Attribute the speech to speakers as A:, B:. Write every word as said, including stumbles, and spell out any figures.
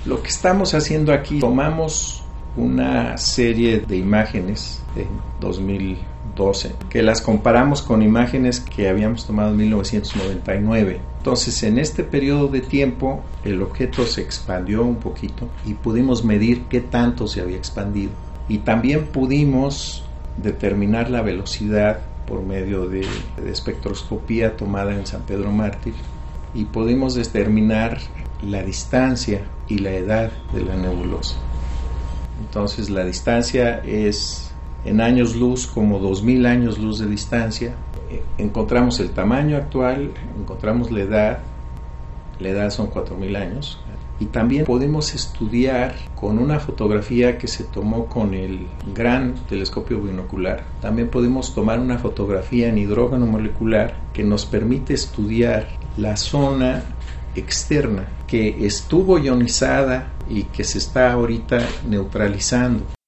A: Lo que estamos haciendo aquí, tomamos una serie de imágenes de dos mil doce que las comparamos con imágenes que habíamos tomado en mil novecientos noventa y nueve. Entonces, en este periodo de tiempo el objeto se expandió un poquito y pudimos medir qué tanto se había expandido, y también pudimos determinar la velocidad por medio de, de espectroscopía tomada en San Pedro Mártir, y pudimos determinar la distancia y la edad de la nebulosa. Entonces, la distancia es en años luz, como dos mil años luz de distancia. Encontramos el tamaño actual, encontramos la edad, la edad son cuatro mil años, y también podemos estudiar con una fotografía que se tomó con el gran telescopio binocular. También podemos tomar una fotografía en hidrógeno molecular que nos permite estudiar la zona externa que estuvo ionizada y que se está ahorita neutralizando.